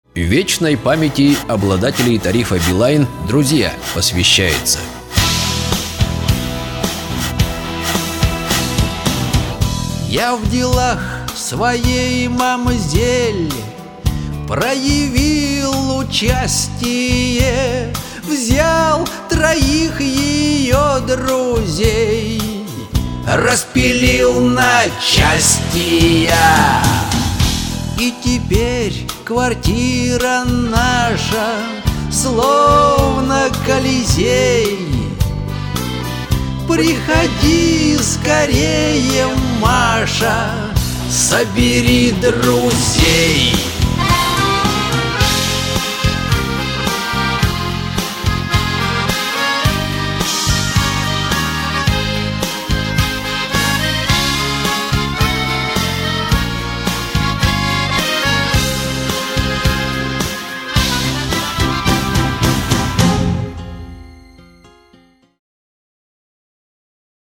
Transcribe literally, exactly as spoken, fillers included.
Вечной памяти обладателей тарифа Билайн «Друзья» посвящается. Я в делах своей мамзель проявил участие, взял троих ее друзей, распилил на части я. И теперь квартира наша словно Колизей. Приходи скорее, Маша, собери друзей.